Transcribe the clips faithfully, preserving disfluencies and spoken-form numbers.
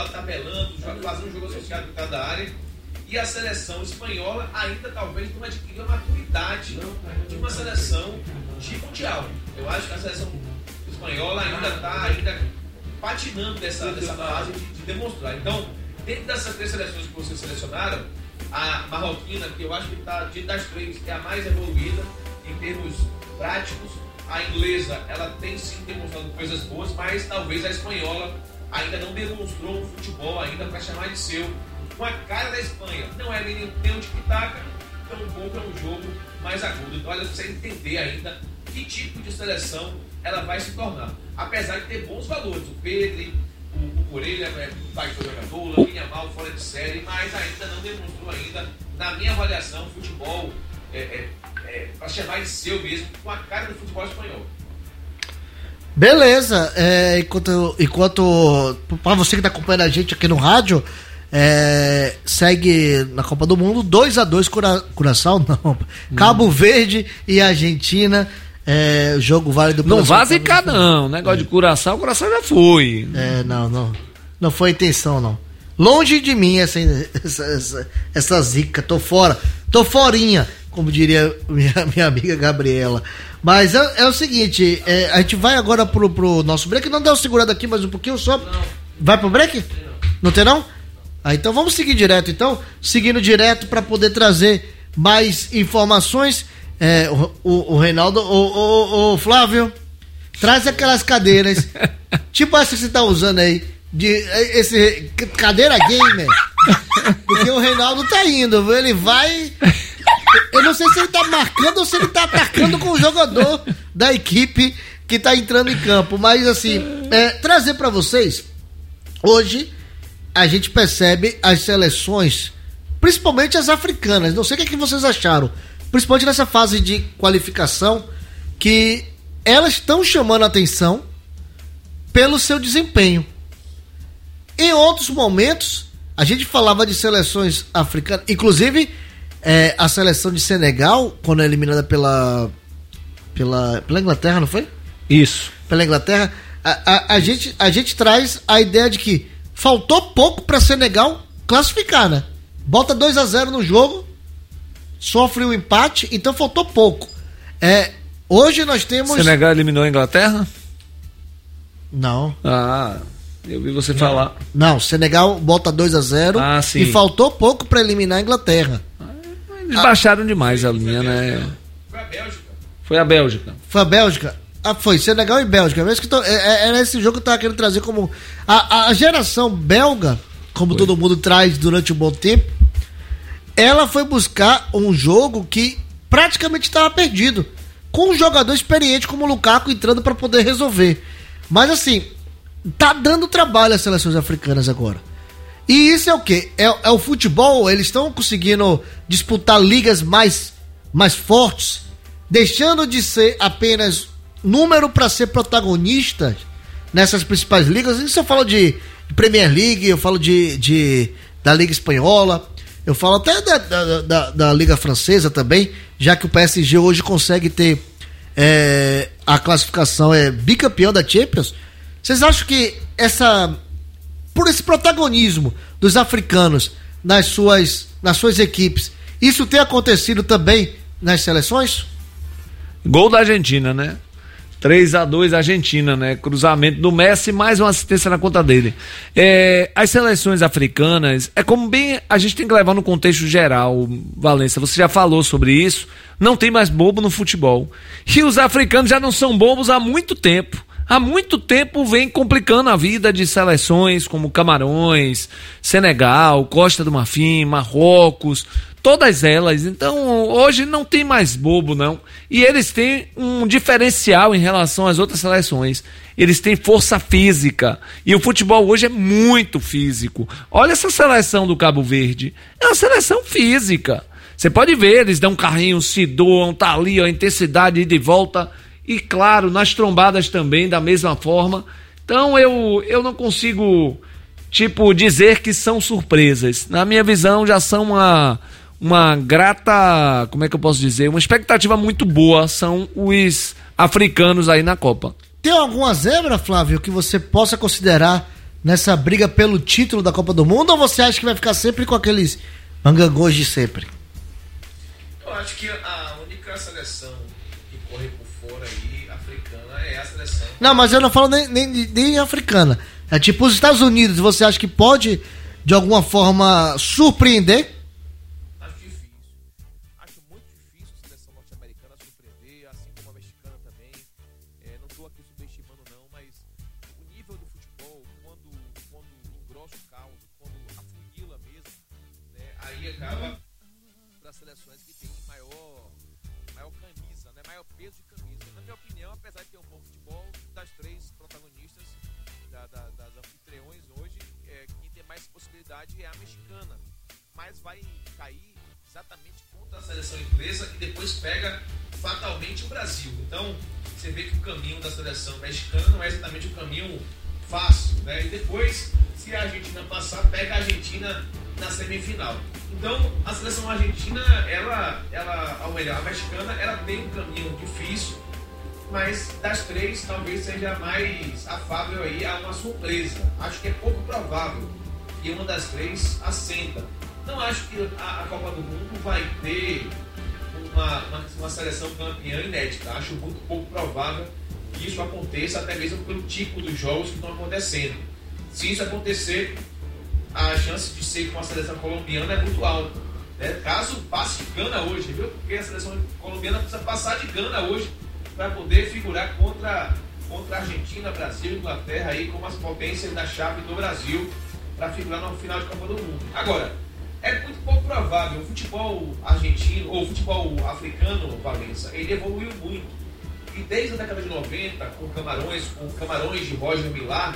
tabelando, fazendo um jogo associado em cada área. E a seleção espanhola ainda talvez não adquiriu a maturidade de uma seleção de mundial. Eu acho que a seleção espanhola ainda está ainda patinando dessa, dessa fase de, de demonstrar. Então, dentro dessas três seleções que vocês selecionaram, a marroquina, que eu acho que está, de das três, é a mais evoluída em termos práticos. A inglesa, ela tem sim demonstrado coisas boas, mas talvez a espanhola ainda não demonstrou um futebol ainda para chamar de seu. Com a cara da Espanha, não é nem um tic-tac, tão pouco é um jogo mais agudo. Então, olha, você entender ainda que tipo de seleção ela vai se tornar. Apesar de ter bons valores, o Pedro, o, o Corelha, é um baita jogador, o Laminha Mal fora de série, mas ainda não demonstrou ainda, na minha avaliação, futebol é, é, é, para chamar de seu mesmo, com a cara do futebol espanhol. Beleza, é, enquanto, enquanto para você que está acompanhando a gente aqui no rádio, é, segue na Copa do Mundo dois a dois Cura, Curaçao, não, Cabo hum. Verde e Argentina, é, jogo válido. Não vá zicar não, negócio é. de Curaçao, Curaçao já foi. É, não, não, não foi intenção não. Longe de mim essa, essa, essa, essa zica, tô fora, tô forinha, como diria minha, minha amiga Gabriela. Mas é, é o seguinte, é, a gente vai agora pro, pro nosso break, não deu segurado aqui mais um pouquinho só. Não. Vai pro break? Não, não tem não? Ah, então vamos seguir direto, então, seguindo direto para poder trazer mais informações. É, o, o, o Reinaldo, o, o, o Flávio, traz aquelas cadeiras, tipo essa que você tá usando aí, de esse cadeira gamer, porque o Reinaldo tá indo, ele vai, eu não sei se ele tá marcando ou se ele tá atacando com o jogador da equipe que tá entrando em campo, mas assim, é, trazer para vocês, hoje a gente percebe as seleções, principalmente as africanas, não sei o que, é que vocês acharam, principalmente nessa fase de qualificação, que elas estão chamando a atenção pelo seu desempenho. Em outros momentos, a gente falava de seleções africanas, inclusive é, a seleção de Senegal, quando é eliminada pela, pela, pela Inglaterra, não foi? Isso. Pela Inglaterra, a, a, a, gente, a gente traz a ideia de que faltou pouco para Senegal classificar, né? Bota dois a zero no jogo, sofre um empate, então faltou pouco. É, hoje nós temos... Senegal eliminou a Inglaterra? Não. Ah, eu vi você falar. Não, Senegal bota dois a zero ah, sim. E faltou pouco para eliminar a Inglaterra. Eles ah, baixaram demais a linha, né? Foi a Bélgica. Foi a Bélgica. Foi a Bélgica? Ah, foi Senegal e Bélgica. Mesmo que tô, é, era esse jogo que eu tava querendo trazer como... A, a geração belga, como foi. Todo mundo traz durante um bom tempo, ela foi buscar um jogo que praticamente estava perdido, com um jogador experiente como o Lukaku entrando para poder resolver. Mas assim, tá dando trabalho às seleções africanas agora. E isso é o quê? É, é o futebol, eles estão conseguindo disputar ligas mais, mais fortes, deixando de ser apenas número para ser protagonista nessas principais ligas. Isso eu falo de Premier League, eu falo de, de da Liga Espanhola, eu falo até da, da, da, da Liga Francesa também, já que o P S G hoje consegue ter é, a classificação, é bicampeão da Champions. Vocês acham que essa, por esse protagonismo dos africanos nas suas, nas suas equipes, isso tem acontecido também nas seleções? Gol da Argentina, né? três a dois Argentina, né? Cruzamento do Messi, mais uma assistência na conta dele. É, as seleções africanas, é como bem, a gente tem que levar no contexto geral, Valência, você já falou sobre isso, não tem mais bobo no futebol. E os africanos já não são bobos há muito tempo. Há muito tempo vem complicando a vida de seleções como Camarões, Senegal, Costa do Marfim, Marrocos, todas elas. Então, hoje não tem mais bobo, não. E eles têm um diferencial em relação às outras seleções. Eles têm força física. E o futebol hoje é muito físico. Olha essa seleção do Cabo Verde. É uma seleção física. Você pode ver, eles dão um carrinho, se doam, tá ali, ó, a intensidade de volta. E claro, nas trombadas também, da mesma forma. Então, eu, eu não consigo, tipo, dizer que são surpresas. Na minha visão, já são uma... uma grata, como é que eu posso dizer, uma expectativa muito boa são os africanos aí na Copa. Tem alguma zebra, Flávio, que você possa considerar nessa briga pelo título da Copa do Mundo, ou você acha que vai ficar sempre com aqueles mangangões de sempre? Eu acho que a única seleção que corre por fora aí, africana, é a seleção. Não, mas eu não falo nem, nem, nem africana. É tipo os Estados Unidos, você acha que pode, de alguma forma, surpreender? Acho difícil. Acho muito difícil a seleção norte-americana surpreender, assim como a mexicana também. É, não estou aqui subestimando não, mas o nível do futebol, quando, quando engrossa o caldo, quando afunila mesmo, né, aí acaba das seleções que têm maior, maior camisa, né, maior peso de camisa. Na minha opinião, apesar de ter um bom futebol, das três protagonistas, da, da, das anfitriões hoje, é, quem tem mais possibilidade é a mexicana, mas vai cair exatamente contra a seleção inglesa e depois pega fatalmente o Brasil. Então você vê que o caminho da seleção mexicana não é exatamente o caminho fácil, né? E depois, se a Argentina passar, pega a Argentina na semifinal. Então a seleção argentina, ela, ela, ao melhor, a mexicana, ela tem um caminho difícil, mas das três talvez seja mais afável aí a uma surpresa. Acho que é pouco provável que uma das três assenta. Não acho que a, a Copa do Mundo vai ter uma, uma, uma seleção campeã inédita. Acho muito pouco provável que isso aconteça, até mesmo pelo tipo dos jogos que estão acontecendo. Se isso acontecer, a chance de ser com a seleção colombiana é muito alta, né? Caso passe de Gana hoje, viu? Porque a seleção colombiana precisa passar de Gana hoje para poder figurar contra, contra a Argentina, Brasil, Inglaterra, aí, como as potências da chave do Brasil, para figurar no final de Copa do Mundo. Agora, é muito pouco provável. O futebol argentino, ou o futebol africano, Valença, ele evoluiu muito. E desde a década de noventa, com Camarões, com Camarões de Roger Milá,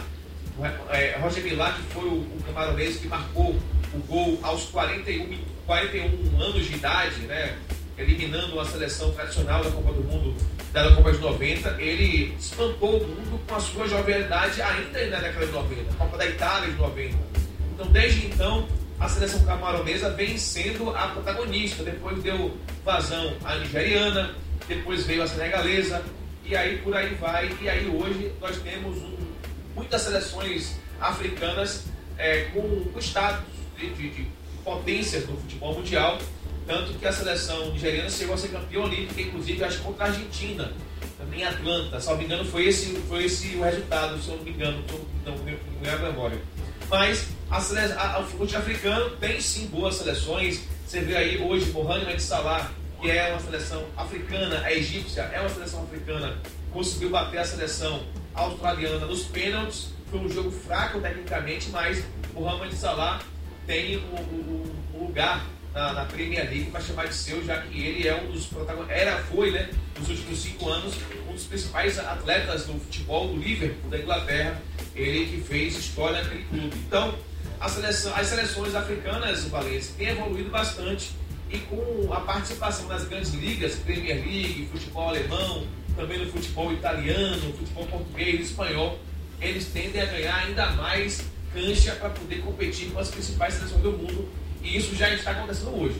é, Roger Milá, que foi o, o camaronês que marcou o gol aos quarenta e um, quarenta e um anos de idade, né? Eliminando a seleção tradicional da Copa do Mundo, da Copa de noventa, ele espantou o mundo com a sua jovialidade ainda na década de noventa, a Copa da Itália de noventa. Então, desde então, a seleção camaronesa vem sendo a protagonista. Depois deu vazão à nigeriana, depois veio a senegalesa, e aí por aí vai. E aí hoje nós temos um, muitas seleções africanas é, com o status de, de, de potências no futebol mundial. Tanto que a seleção nigeriana chegou a ser campeã olímpica, inclusive acho contra a Argentina, também em Atlanta. Se não me engano, foi esse, foi esse o resultado, se eu não me engano, não me engano a memória. Mas a seleção, a, o futebol africano tem sim boas seleções. Você vê aí hoje Mohamed Salah, que é uma seleção africana, a egípcia é uma seleção africana, conseguiu bater a seleção australiana nos pênaltis. Foi um jogo fraco tecnicamente, mas Mohamed Salah tem um, um, um lugar Na, na Premier League para chamar de seu, já que ele é um dos protagonistas, era, foi, né, nos últimos cinco anos, um dos principais atletas do futebol do Liverpool, da Inglaterra, ele que fez história naquele clube. Então, a seleção, as seleções africanas, o Valência, têm evoluído bastante, e com a participação nas grandes ligas, Premier League, futebol alemão, também no futebol italiano, futebol português, espanhol, eles tendem a ganhar ainda mais cancha para poder competir com as principais seleções do mundo. E isso já está acontecendo hoje.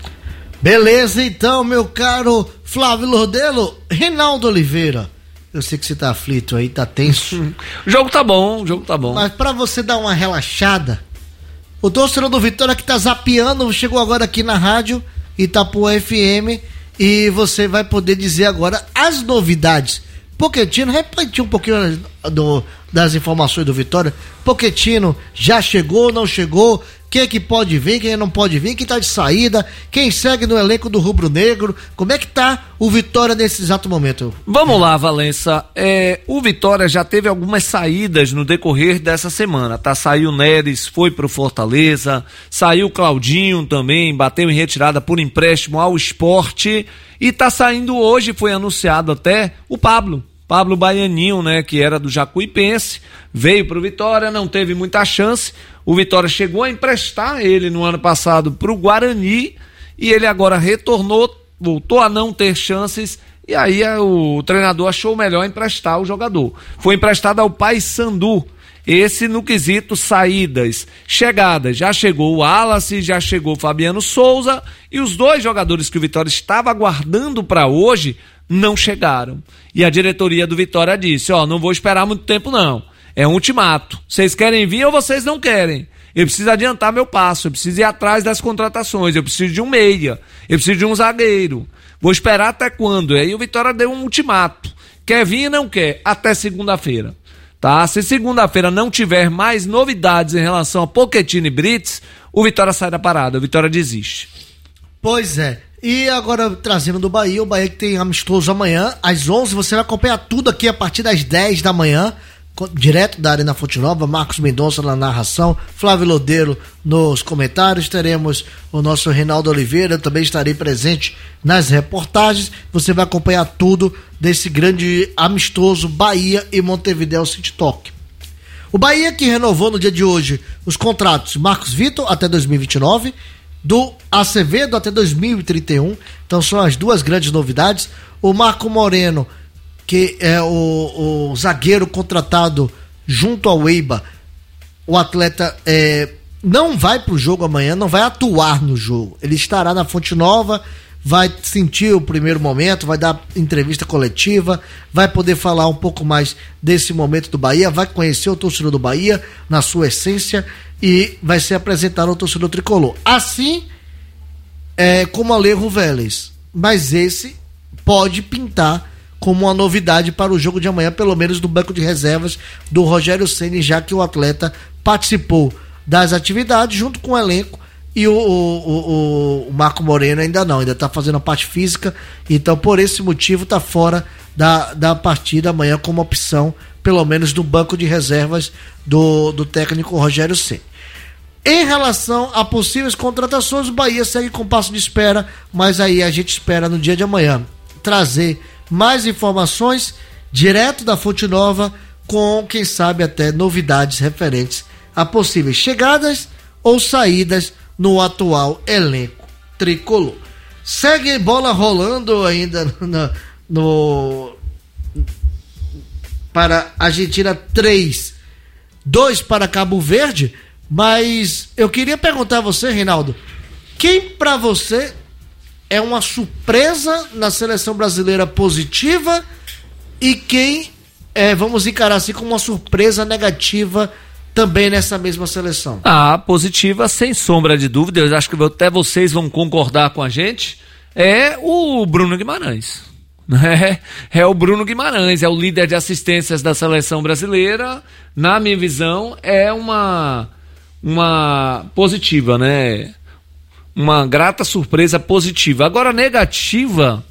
Beleza, então, meu caro Flávio Lordelo, Reinaldo Oliveira. Eu sei que você tá aflito aí, tá tenso. O jogo tá bom, o jogo tá bom. Mas pra você dar uma relaxada, o torcedor do Vitória que tá zapeando, chegou agora aqui na rádio Itapuã F M, e você vai poder dizer agora as novidades. Pochettino, repetir um pouquinho do, das informações do Vitória. Pochettino já chegou, não chegou? Quem é que pode vir, quem não pode vir, quem tá de saída, quem segue no elenco do Rubro Negro, como é que tá o Vitória nesse exato momento? Vamos lá, Valença, é, o Vitória já teve algumas saídas no decorrer dessa semana, tá? Saiu o Neres, foi pro Fortaleza, saiu o Claudinho também, bateu em retirada por empréstimo ao Sport, e tá saindo hoje, foi anunciado até, o Pablo. Pablo Baianinho, né, que era do Jacuipense, veio pro Vitória, não teve muita chance. O Vitória chegou a emprestar ele no ano passado pro Guarani, e ele agora retornou, voltou a não ter chances, e aí o treinador achou melhor emprestar o jogador. Foi emprestado ao Paysandu, esse no quesito saídas. Chegadas, já chegou o Wallace, já chegou o Fabiano Souza, e os dois jogadores que o Vitória estava aguardando para hoje não chegaram. E a diretoria do Vitória disse, ó, não vou esperar muito tempo não. É um ultimato. Vocês querem vir ou vocês não querem? Eu preciso adiantar meu passo, eu preciso ir atrás das contratações, eu preciso de um meia, eu preciso de um zagueiro. Vou esperar até quando? E aí o Vitória deu um ultimato. Quer vir ou não quer? Até segunda-feira. Tá? Se segunda-feira não tiver mais novidades em relação a Pochettino e Brits, o Vitória sai da parada, o Vitória desiste. Pois é. E agora trazendo do Bahia, o Bahia que tem amistoso amanhã, às onze, você vai acompanhar tudo aqui a partir das dez da manhã, direto da Arena Fonte Nova, Marcos Mendonça na narração, Flávio Lodeiro nos comentários, teremos o nosso Reinaldo Oliveira, eu também estarei presente nas reportagens, você vai acompanhar tudo desse grande amistoso Bahia e Montevidéu City Talk. O Bahia que renovou no dia de hoje os contratos Marcos Vitor até dois mil e vinte e nove, do Acevedo até dois mil e trinta e um, então são as duas grandes novidades. O Marco Moreno, que é o, o zagueiro contratado junto ao Eibar, o atleta é, não vai para o jogo amanhã, não vai atuar no jogo, ele estará na Fonte Nova, vai sentir o primeiro momento, vai dar entrevista coletiva, vai poder falar um pouco mais desse momento do Bahia, vai conhecer o torcedor do Bahia na sua essência e vai ser apresentado ao torcedor tricolor. Assim é, como Alejo Vélez, mas esse pode pintar como uma novidade para o jogo de amanhã, pelo menos do banco de reservas do Rogério Ceni, já que o atleta participou das atividades junto com o elenco e o, o, o, o Marco Moreno ainda não, ainda está fazendo a parte física, então por esse motivo está fora da, da partida amanhã como opção, pelo menos do banco de reservas do, do técnico Rogério Ceni. Em relação a possíveis contratações, o Bahia segue com passo de espera, mas aí a gente espera no dia de amanhã trazer mais informações direto da Fonte Nova, com quem sabe até novidades referentes a possíveis chegadas ou saídas no atual elenco tricolor. Segue bola rolando ainda no, no para Argentina três, dois para Cabo Verde, mas eu queria perguntar a você, Reinaldo, quem para você é uma surpresa na seleção brasileira positiva e quem é, vamos encarar assim como uma surpresa negativa também nessa mesma seleção? Ah, positiva, sem sombra de dúvida, eu acho que até vocês vão concordar com a gente, é o Bruno Guimarães. É, é o Bruno Guimarães, é o líder de assistências da seleção brasileira, na minha visão, é uma, uma positiva, né? Uma grata surpresa positiva. Agora, negativa,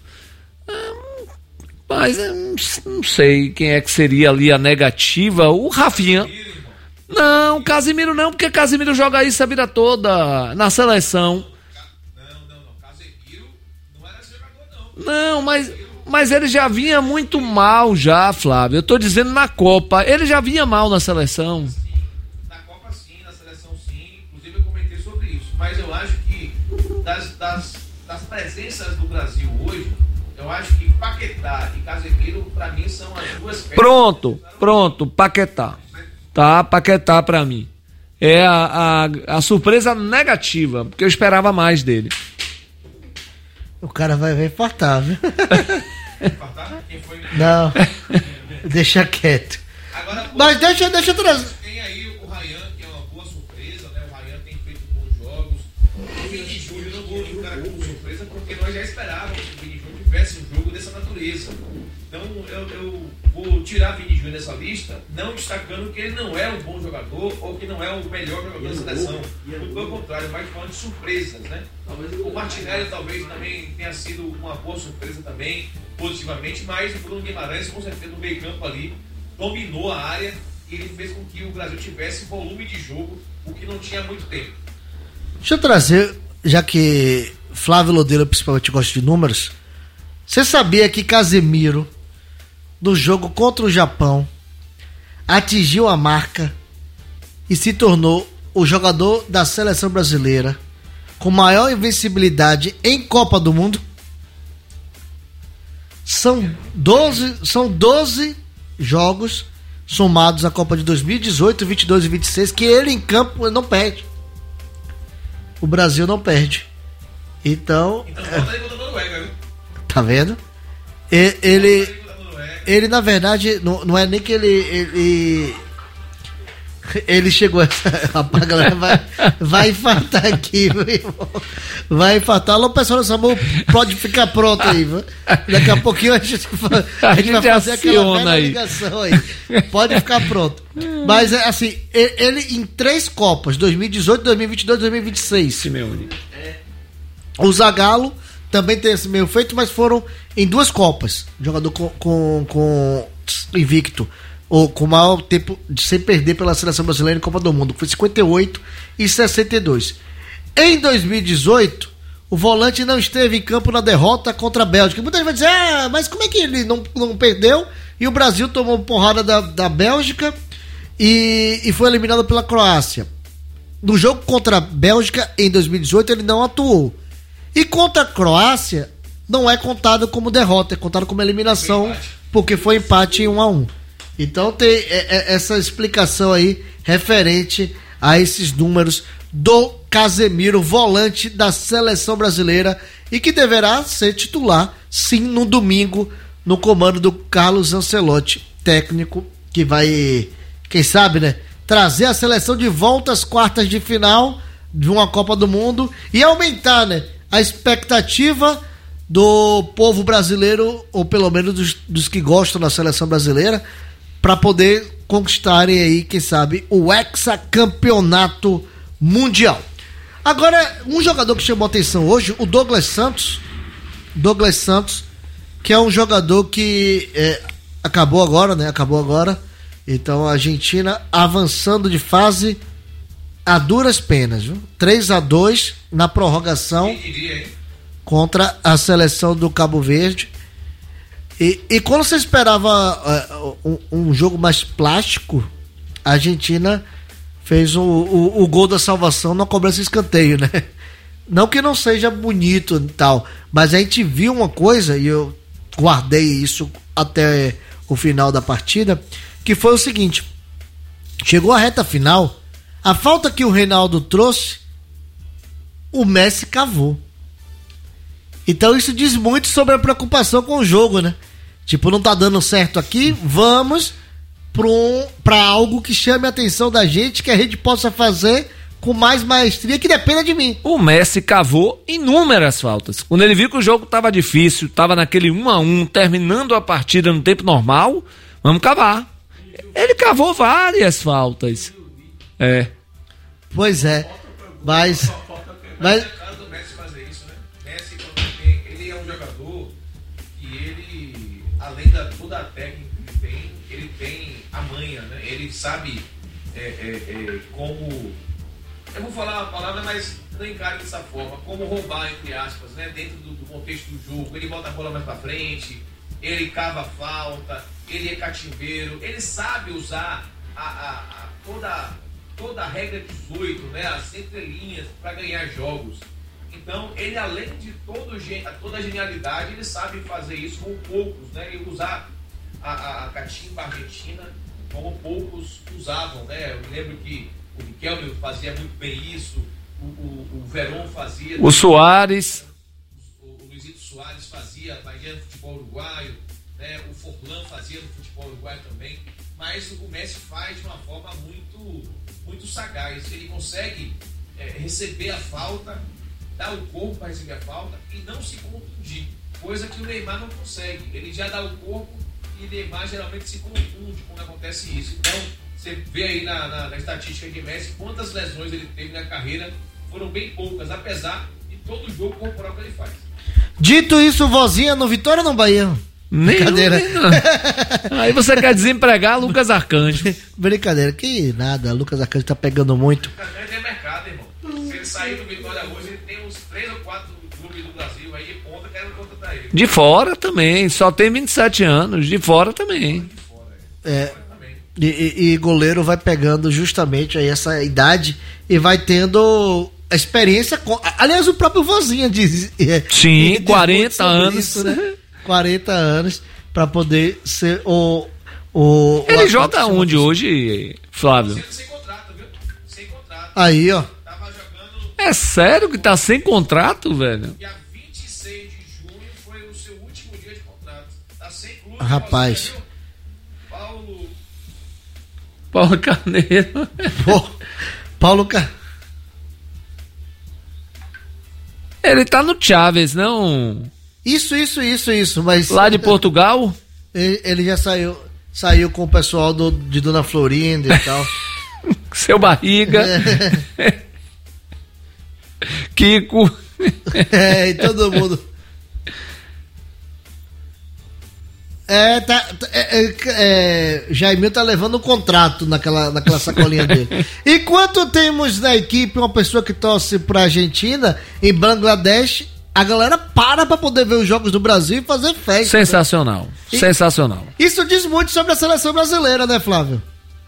mas não sei quem é que seria ali a negativa. O Rafinha. Não, Casemiro não, porque Casemiro joga isso a vida toda na seleção. Não, não, não. Casemiro não era esse jogador, não. Não, mas, mas ele já vinha muito mal já, Flávio. Eu tô dizendo na Copa. Ele já vinha mal na seleção. Sim, na Copa sim, na seleção sim. Inclusive eu comentei sobre isso. Mas eu acho que das, das, das presenças do Brasil hoje, eu acho que Paquetá e Casemiro, pra mim, são as duas peças. Pronto, pronto, Paquetá. Tá, Paquetá pra mim. É a, a, a surpresa negativa, porque eu esperava mais dele. O cara vai ver infartar, viu? Infartar? Quem foi? Não, deixa quieto. Agora, mas deixa, deixa eu trazer. Tem aí o Ryan, que é uma boa surpresa, né? O Ryan tem feito bons jogos. O Vini Júnior não vou encarar como surpresa, porque nós já esperávamos que o Vini Júnior tivesse um jogo dessa natureza. Então eu, eu vou tirar Vini Júnior dessa lista, não destacando que ele não é um bom jogador ou que não é o melhor jogador da seleção. Muito pelo contrário, mais falando de surpresas, né? O Martinelli talvez também tenha sido uma boa surpresa também, positivamente, mas o Bruno Guimarães, com certeza, no meio campo ali, dominou a área e ele fez com que o Brasil tivesse volume de jogo, o que não tinha há muito tempo. Deixa eu trazer, já que Flávio Lodeiro principalmente gosta de números, você sabia que Casemiro, do jogo contra o Japão, atingiu a marca e se tornou o jogador da seleção brasileira com maior invencibilidade em Copa do Mundo? São doze, são doze jogos somados à Copa de dois mil e dezoito, vinte e dois e vinte e seis que ele em campo não perde. O Brasil não perde. Então, então bota aí contra a Noruega, viu? Tá vendo? Ele, ele, ele na verdade, não, não é nem que ele, ele Ele chegou essa. Rapaz, a galera vai, vai infartar aqui, meu irmão. Vai infartar. Alô, pessoal, Samu, pode ficar pronto aí, viu? Daqui a pouquinho a gente, a gente vai fazer aquela velha aí. ligação aí. Pode ficar pronto. Mas, assim, ele em três Copas, dois mil e dezoito, dois mil e vinte e dois, dois mil e vinte e seis. Simeone. O Zagallo também tem esse meio feito, mas foram em duas Copas. Jogador com, com, com invicto. Ou com o maior tempo de sem perder pela seleção brasileira em Copa do Mundo, que foi cinquenta e oito e sessenta e dois. Em dois mil e dezoito, o volante não esteve em campo na derrota contra a Bélgica. Muita gente vai dizer, ah, mas como é que ele não, não perdeu? E o Brasil tomou porrada da, da Bélgica e, e foi eliminado pela Croácia. No jogo contra a Bélgica, em dois mil e dezoito, ele não atuou. E contra a Croácia, não é contado como derrota, é contado como eliminação, porque foi empate em um a um. Então tem essa explicação aí referente a esses números do Casemiro, volante da seleção brasileira, e que deverá ser titular, sim, no domingo, no comando do Carlos Ancelotti, técnico que vai, quem sabe, né, trazer a seleção de volta às quartas de final de uma Copa do Mundo e aumentar, né, a expectativa do povo brasileiro, ou pelo menos dos, dos que gostam da seleção brasileira, para poder conquistarem aí, quem sabe, o hexacampeonato mundial. Agora, um jogador que chamou atenção hoje, o Douglas Santos, Douglas Santos, que é um jogador que é, acabou agora, né? Acabou agora. Então a Argentina avançando de fase a duras penas, viu? três a dois na prorrogação contra a seleção do Cabo Verde. E, e quando você esperava uh, um, um jogo mais plástico, a Argentina fez o, o, o gol da salvação na cobrança de escanteio, né? Não que não seja bonito e tal, mas a gente viu uma coisa, e eu guardei isso até o final da partida, que foi o seguinte: chegou a reta final, a falta que o Reinaldo trouxe, o Messi cavou. Então isso diz muito sobre a preocupação com o jogo, né? Tipo, não tá dando certo aqui, vamos pra, um, pra algo que chame a atenção da gente, que a gente possa fazer com mais maestria, que dependa de mim. O Messi cavou inúmeras faltas. Quando ele viu que o jogo tava difícil, tava naquele um a um, terminando a partida no tempo normal, vamos cavar. Ele cavou várias faltas. É. Pois é, mas... mas além da toda a técnica que ele tem, ele tem a manha, né? Ele sabe é, é, é, como, eu vou falar uma palavra, mas não encare dessa forma, como roubar, entre aspas, né? Dentro do, do contexto do jogo. Ele bota a bola mais pra frente, ele cava a falta, ele é cativeiro, ele sabe usar a, a, a, toda, toda a regra dezoito, né? As entrelinhas para ganhar jogos. Então, ele, além de todo, toda a genialidade, ele sabe fazer isso com poucos, né? E usar a, a, a catimba argentina como poucos usavam, né? Eu me lembro que o Riquelme fazia muito bem isso, o, o, o Verón fazia... O Soares... O, o Luizito Soares fazia, Bahia no futebol uruguaio, né? O Forlan fazia no futebol uruguaio também, mas o Messi faz de uma forma muito, muito sagaz. Ele consegue é, receber a falta, dar o corpo para receber a falta e não se contundir, coisa que o Neymar não consegue. Ele já dá o corpo e o Neymar geralmente se contunde quando acontece isso. Então, você vê aí na, na, na estatística de Messi quantas lesões ele teve na carreira, foram bem poucas, apesar de todo o jogo corporal que ele faz. Dito isso, vozinha no Vitória ou no Bahia? Nem Brincadeira. Não. Aí você quer desempregar Lucas Arcanjo. Brincadeira, que nada, Lucas Arcanjo tá pegando muito. Lucas Arcanjo é mercado, irmão. Se ele sair do Vitória hoje, ele tem uns três ou quatro clubes do Brasil aí de ponta, querem contratar ele. De fora também, só tem vinte e sete anos, de fora também. De fora, é. é. E, e, e goleiro vai pegando justamente aí essa idade e vai tendo a experiência com... Aliás, o próprio Vozinha diz... Sim, diz quarenta anos. Isso, né? quarenta anos para poder ser o... o Ele o joga onde hoje, Flávio? Sem contrato, viu? Sem contrato. Aí, ó. Tava jogando... É sério que tá sem contrato, velho? Dia vinte e seis de junho foi o seu último dia de contrato. Tá sem clube. Rapaz. Paulo... Paulo Carneiro. Pô, Paulo Car... Ele tá no Chaves, não? Isso, isso, isso, isso, mas... Lá de Portugal? Ele, ele já saiu, saiu com o pessoal do, de Dona Florinda e tal. Seu Barriga. É. Kiko. É, e todo mundo. É, tá. É, é, é, Jaimil tá levando um contrato naquela, naquela sacolinha dele. Enquanto temos na equipe uma pessoa que torce pra Argentina, em Bangladesh, a galera para pra poder ver os jogos do Brasil e fazer festa. Sensacional. E, sensacional. Isso diz muito sobre a seleção brasileira, né, Flávio?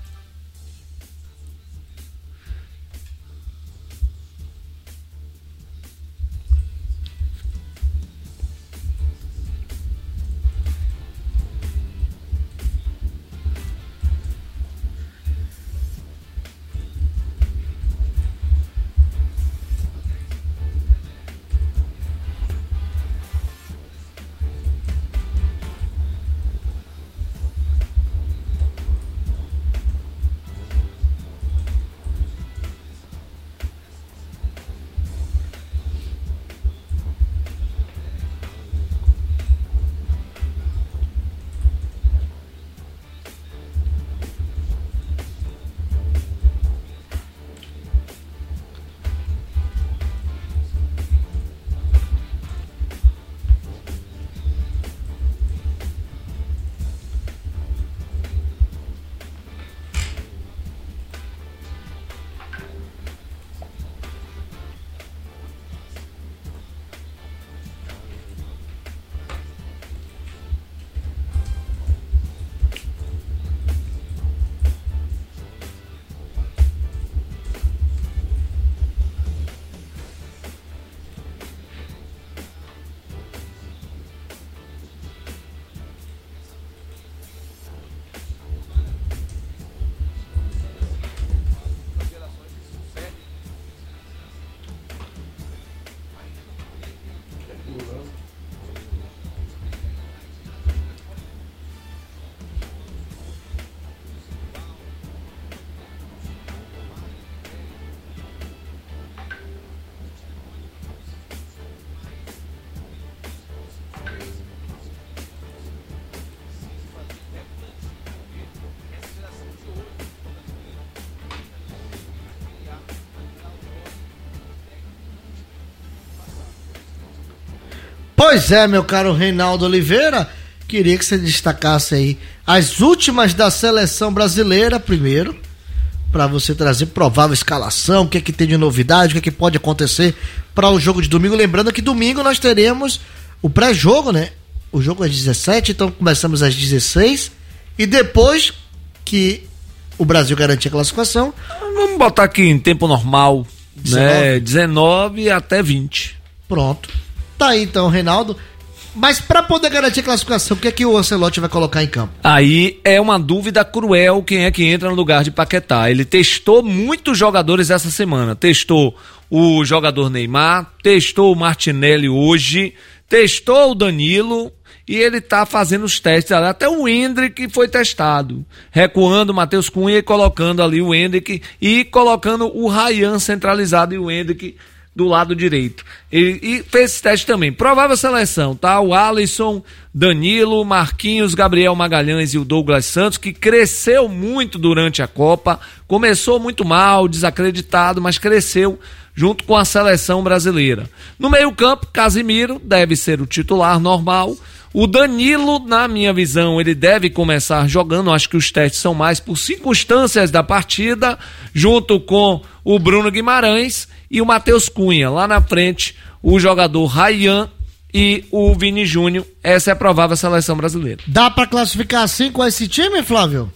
Pois é, meu caro Reinaldo Oliveira, queria que você destacasse aí as últimas da seleção brasileira primeiro, para você trazer provável escalação, o que é que tem de novidade, o que é que pode acontecer para o jogo de domingo. Lembrando que domingo nós teremos o pré-jogo, né? O jogo é às dezessete, então começamos às dezesseis, e depois que o Brasil garantir a classificação... Vamos botar aqui em tempo normal, dezenove, né? dezenove até vinte. Pronto. Tá aí então, Reinaldo. Mas para poder garantir a classificação, o que é que o Ancelotti vai colocar em campo? Aí é uma dúvida cruel quem é que entra no lugar de Paquetá. Ele testou muitos jogadores essa semana. Testou o jogador Neymar, testou o Martinelli hoje, testou o Danilo e ele tá fazendo os testes. Até o Hendrick foi testado, recuando o Matheus Cunha e colocando ali o Hendrick e colocando o Ryan centralizado e o Hendrick do lado direito. E, e fez esse teste também. Provável seleção, tá? O Alisson, Danilo, Marquinhos, Gabriel Magalhães e o Douglas Santos, que cresceu muito durante a Copa. Começou muito mal, desacreditado, mas cresceu junto com a seleção brasileira. No meio-campo, Casimiro deve ser o titular normal. O Danilo, na minha visão, ele deve começar jogando. Acho que os testes são mais por circunstâncias da partida, junto com o Bruno Guimarães e o Matheus Cunha. Lá na frente, o jogador Ryan e o Vini Júnior. Essa é a provável seleção brasileira. Dá pra classificar assim com esse time, Flávio?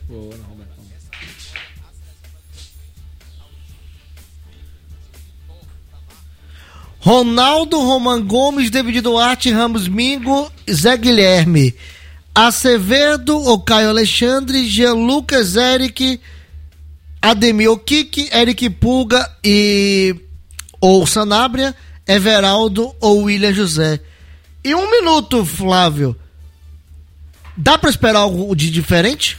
Boa, Roberto. Ronaldo, Roman Gomes, David Duarte, Ramos Mingo, Zé Guilherme, Acevedo, o Caio Alexandre, Jean Lucas, Eric, Ademir Okiki, Eric Pulga e ou Sanabria, Everaldo ou William José. E um minuto, Flávio. Dá pra esperar algo de diferente?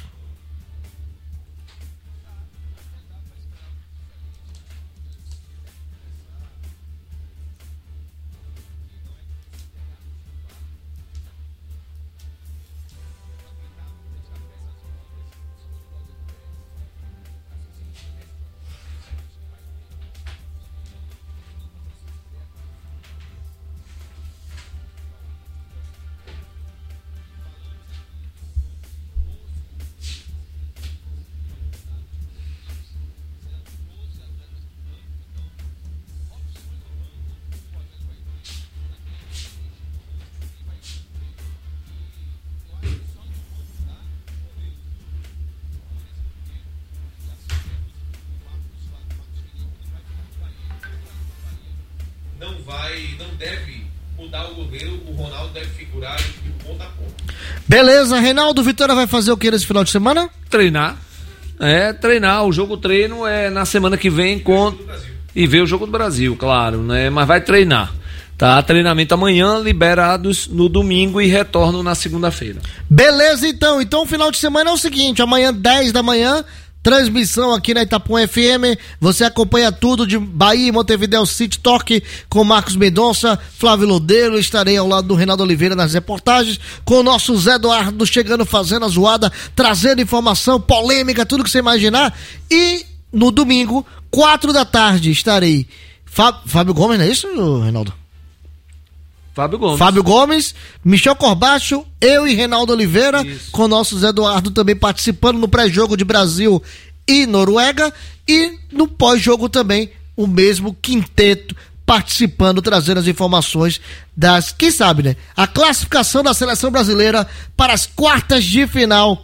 Não vai, não deve mudar o goleiro, o Ronaldo deve figurar de ponta a ponta. Beleza, Reinaldo, Vitória vai fazer o que nesse final de semana? Treinar. É, treinar. O jogo treino é na semana que vem com... e ver o jogo do Brasil, claro, né? Mas vai treinar. Tá? Treinamento amanhã, liberados no domingo e retorno na segunda-feira. Beleza, então. Então o final de semana é o seguinte, amanhã dez da manhã, transmissão aqui na Itapuã F M, você acompanha tudo de Bahia e Montevidéu City Talk com Marcos Mendonça, Flávio Lodeiro, estarei ao lado do Reinaldo Oliveira nas reportagens, com o nosso Zé Eduardo chegando, fazendo a zoada, trazendo informação, polêmica, tudo que você imaginar. E no domingo, quatro da tarde, estarei Fá- Fábio Gomes, não é isso, Reinaldo? Fábio Gomes. Fábio Gomes, Michel Corbacho, eu e Reinaldo Oliveira, Isso. com o nosso Zé Eduardo também participando no pré-jogo de Brasil e Noruega, e no pós-jogo também o mesmo quinteto participando, trazendo as informações das, quem sabe, né? A classificação da seleção brasileira para as quartas de final.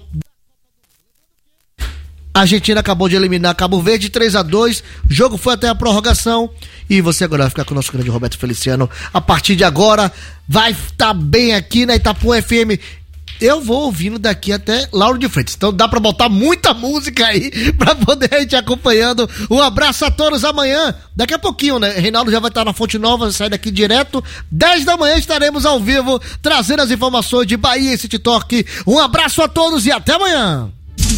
A Argentina acabou de eliminar Cabo Verde três a dois, o jogo foi até a prorrogação e você agora vai ficar com o nosso grande Roberto Feliciano. A partir de agora vai estar bem aqui na Itapuã F M. Eu vou ouvindo daqui até Lauro de Freitas, então dá pra botar muita música aí pra poder a gente acompanhando. Um abraço a todos, amanhã, daqui a pouquinho, né? Reinaldo já vai estar na Fonte Nova, sai daqui direto, dez da manhã estaremos ao vivo trazendo as informações de Bahia e City Talk. Um abraço a todos e até amanhã.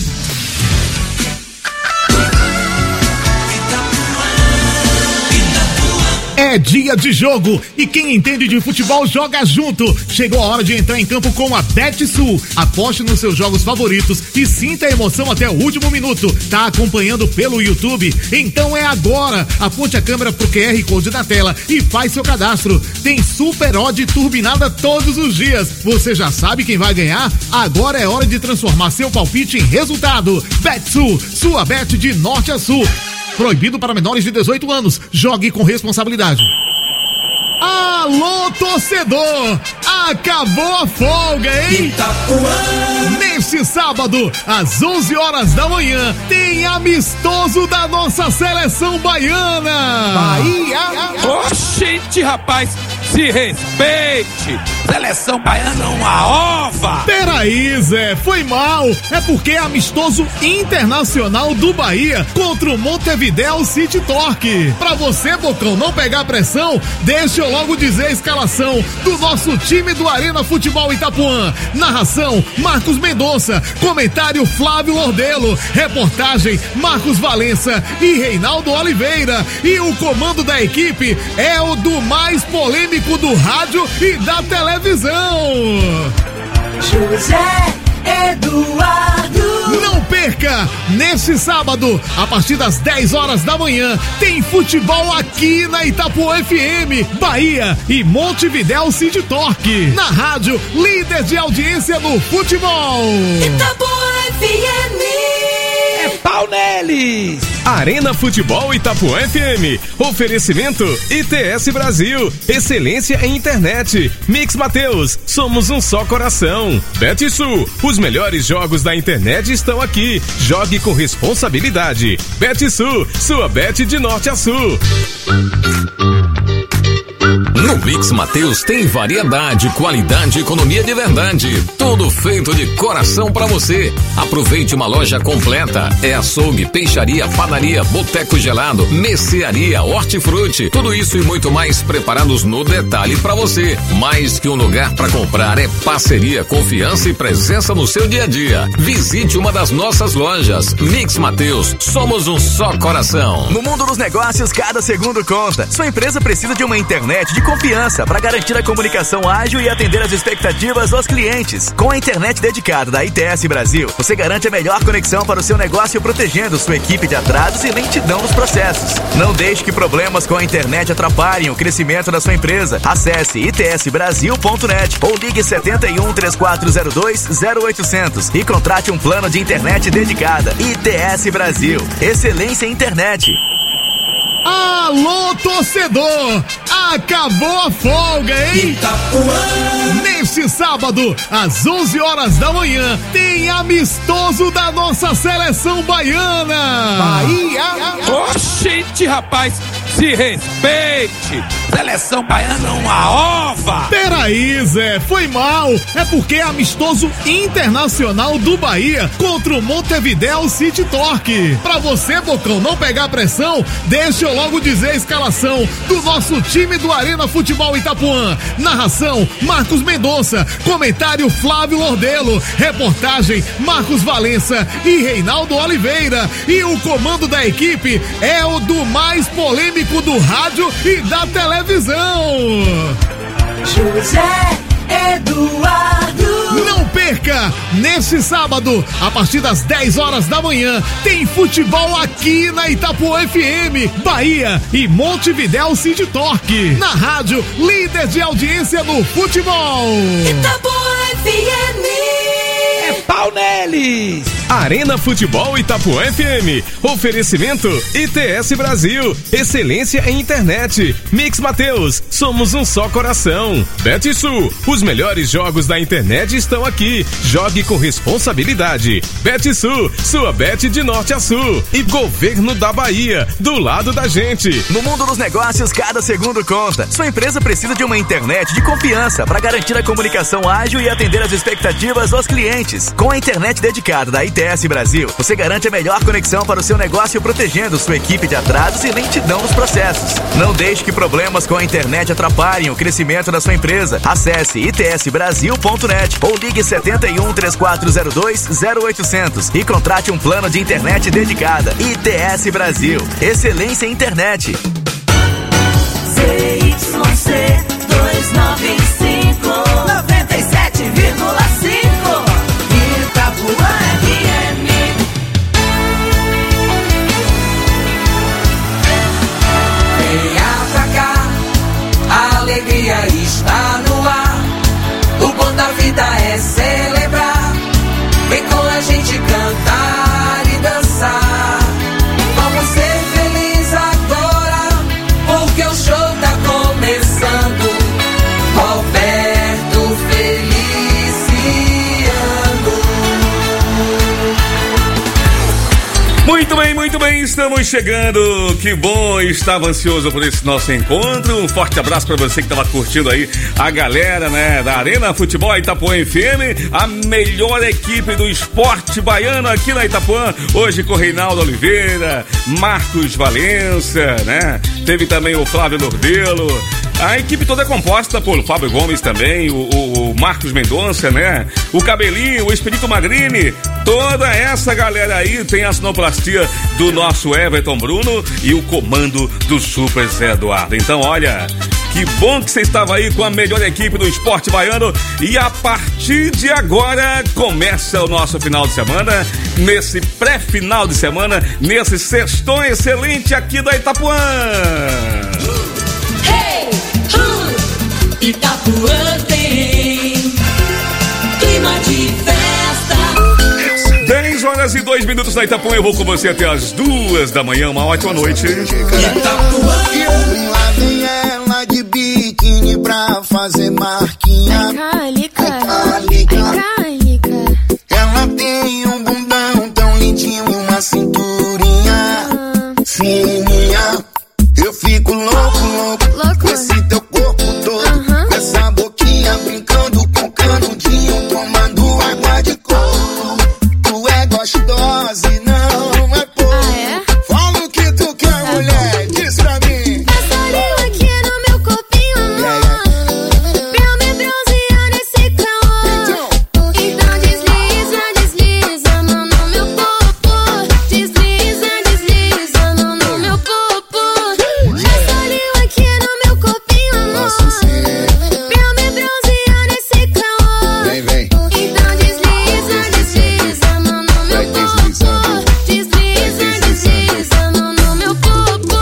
É dia de jogo e quem entende de futebol joga junto. Chegou a hora de entrar em campo com a BetSul. Aposte nos seus jogos favoritos e sinta a emoção até o último minuto. Tá acompanhando pelo YouTube? Então é agora. Aponte a câmera pro Q R Code na tela e faz seu cadastro. Tem super odd turbinada todos os dias. Você já sabe quem vai ganhar? Agora é hora de transformar seu palpite em resultado. BetSul, sua bet de norte a sul. Proibido para menores de dezoito anos. Jogue com responsabilidade. Alô, torcedor! Acabou a folga, hein? Itapuã! Neste sábado, às onze horas da manhã, tem amistoso da nossa seleção baiana. Bahia! Oxente, rapaz, se respeite! Seleção baiana é uma ova! Peraí, Zé, foi mal. É porque é amistoso internacional do Bahia contra o Montevidéu City Torque. Pra você, Bocão, não pegar pressão, deixa eu logo dizer a escalação do nosso time do Arena Futebol Itapuã. Narração, Marcos Mendonça. Comentário, Flávio Lordelo. Reportagem, Marcos Valença e Reinaldo Oliveira. E o comando da equipe é o do mais polêmico do rádio e da televisão. José Eduardo. Não perca! Neste sábado, a partir das dez horas da manhã, tem futebol aqui na Itapuã F M, Bahia e Montevidéu City Torque. Na rádio, líder de audiência no futebol. Itapuã F M. É pau nele! neles! Arena Futebol Itapuã F M. Oferecimento I T S Brasil. Excelência em internet. Mix Mateus. Somos um só coração. BetSul. Os melhores jogos da internet estão aqui. Jogue com responsabilidade. BetSul. Sua bet de norte a sul. No Mix Mateus tem variedade, qualidade e economia de verdade. Tudo feito de coração pra você. Aproveite uma loja completa. É açougue, peixaria, padaria, boteco gelado, mercearia, hortifruti. Tudo isso e muito mais preparados no detalhe pra você. Mais que um lugar pra comprar, é parceria, confiança e presença no seu dia a dia. Visite uma das nossas lojas. Mix Mateus, somos um só coração. No mundo dos negócios, cada segundo conta. Sua empresa precisa de uma internet de confiança para garantir a comunicação ágil e atender as expectativas dos clientes. Com a internet dedicada da I T S Brasil, você garante a melhor conexão para o seu negócio, protegendo sua equipe de atrasos e lentidão nos processos. Não deixe que problemas com a internet atrapalhem o crescimento da sua empresa. Acesse i t s brasil ponto net ou ligue sete um, três quatro zero dois, zero oito zero zero e contrate um plano de internet dedicada. I T S Brasil. Excelência em internet. Alô, torcedor! Acabou a folga, hein? Itapuã. Neste sábado, às onze horas da manhã, tem amistoso da nossa seleção baiana. Bahia! Oxente, rapaz! Se respeite! Seleção baiana é uma ova! Peraí, Zé, foi mal. É porque é amistoso internacional do Bahia contra o Montevideo City Torque. Pra você, Bocão, não pegar pressão, deixa eu logo dizer a escalação do nosso time do Arena Futebol Itapuã. Narração, Marcos Mendonça. Comentário, Flávio Lordelo. Reportagem, Marcos Valença e Reinaldo Oliveira. E o comando da equipe é o do mais polêmico do rádio e da televisão. José Eduardo. Não perca! Neste sábado, a partir das dez horas da manhã, tem futebol aqui na Itapuã F M, Bahia e Montevideo City Torque. Na rádio, líder de audiência no futebol. Itapuã F M. É pau neles! Arena Futebol Itapuã F M. Oferecimento I T S Brasil. Excelência em internet. Mix Mateus. Somos um só coração. BetSul. Os melhores jogos da internet estão aqui. Jogue com responsabilidade. BetSul. Sua bet de norte a sul. E Governo da Bahia. Do lado da gente. No mundo dos negócios, cada segundo conta. Sua empresa precisa de uma internet de confiança para garantir a comunicação ágil e atender as expectativas dos clientes. Com a internet dedicada da I T S Brasil, você garante a melhor conexão para o seu negócio, protegendo sua equipe de atrasos e lentidão nos processos. Não deixe que problemas com a internet atrapalhem o crescimento da sua empresa. Acesse i t s brasil ponto net ou ligue sete um, três quatro zero dois, zero oito zero zero e contrate um plano de internet dedicada. I T S Brasil. Excelência em internet. C Y C duzentos e noventa e cinco, noventa e sete vírgula cinco. Itapuã F M. Venha pra cá, a alegria está no ar. O bom da vida é celebrar. Vem com a gente cantar e dançar. Vamos ser felizes agora, porque o show tá começando. Roberto Feliciano. Muito bem, muito bem, estamos chegando. Que bom, estava ansioso por esse nosso encontro. Um forte abraço para você que estava curtindo aí a galera, né, da Arena Futebol Itapuã F M, a melhor equipe do esporte baiano aqui na Itapuã. Hoje com Reinaldo Oliveira, Marcos Valença, né? Teve também o Flávio Lordelo. A equipe toda é composta por Fábio Gomes também, o, o, o Marcos Mendonça, né? O Cabelinho, o Espírito Magrini, toda essa galera aí tem a sonoplastia do nosso Everton Bruno e o comando do Super Zé Eduardo. Então, olha, que bom que você estava aí com a melhor equipe do esporte baiano e a partir de agora começa o nosso final de semana, nesse pré-final de semana, nesse sextou excelente aqui da Itapuã. Itapuã tem clima de festa. dez horas horas e dois minutos na Itapuã. Eu vou com você até as duas da manhã. Uma ótima noite. Lá vem ela de biquíni pra fazer marquinha. Calica, Calica. Ela tem um bundão tão lindinho e uma cinturinha fininha. Eu fico louco, louco, louco com esse teu corpo todo, com essa boquinha brincando com canudinho, tomando água de coco. Tu é gostosa e não é pouco. Ah, é? Fala o que tu quer, tá, mulher, diz pra mim. Passa língua aqui no meu corpinho, amor, pra me bronzear nesse calor. Então desliza, desliza, mão no meu popo. Desliza, desliza, mão no meu popo. Passa língua aqui no meu corpinho, amor, pra me bronzear nesse calor. Vem, vem. Então desliza, desliza, mão no meu popo. Desliza, desliza, mão no meu popo.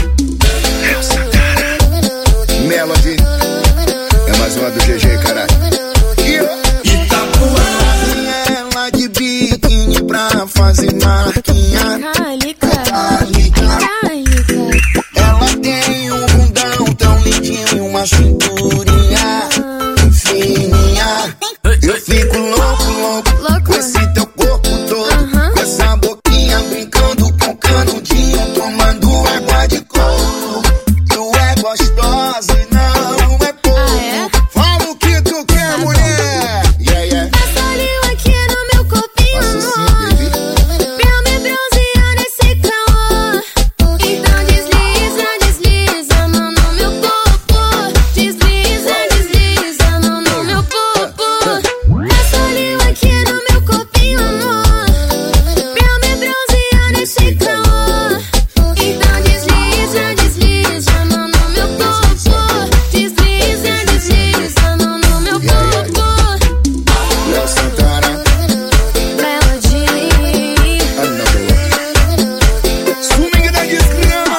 Melody é mais uma do G G, caralho. Itapuã. Ela de biquíni pra fazer marquinha. Calica, Calica. Ela tem um bundão tão lindinho e uma cinturinha fininha. Eu fico louco, louco, com esse teu corpo todo, com essa boquinha brincando com canudinho, tomando água de coco. Tu é gostosa e não é pouco. Fala o que tu quer, mulher. Yeah, yeah. Passa língua aqui no meu corpinho, amor, pra me bronzear nesse calor. Então desliza, desliza, mão no meu popo. Desliza, desliza, mão no meu popo. Passa língua aqui no meu corpinho, amor, pra me bronzear nesse calor. Então desliza, desliza, mão no meu popo. Desliza, desliza, mão no meu popo. Léo Santana, Melody. another one. Swing da desgrama.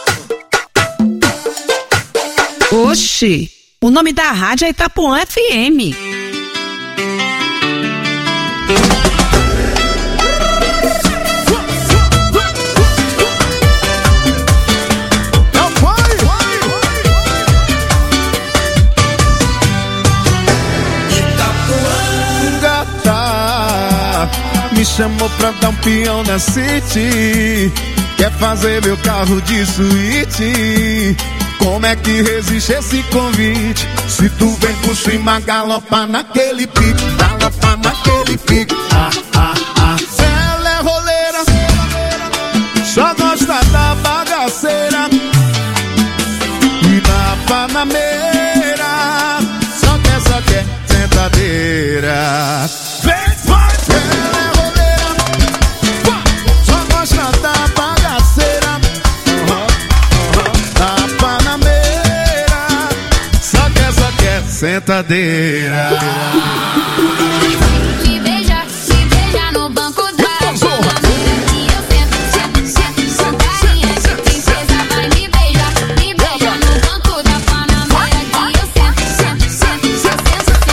Oxi, o nome da rádio é Itapuã F M. Gata, me chamou pra dar um peão na City. Quer fazer meu carro de suíte. Como é que resiste esse convite? Se tu vem por cima, galopa naquele pique, galopa naquele pique. Ah, ah, ah. Ela é roleira, só gosta da bagaceira. E na panameira, só quer, só quer sentadeira. Vem, vai! Ela é roleira, só gosta da bagaceira. Na panameira, só quer, só quer sentadeira. Me beija, me beija no banco da Panameira. E eu sento, sento, sento, sentadinha de princesa. Vai me beijar, me beija no banco da Panameira. E eu sento, sento, sento, sento,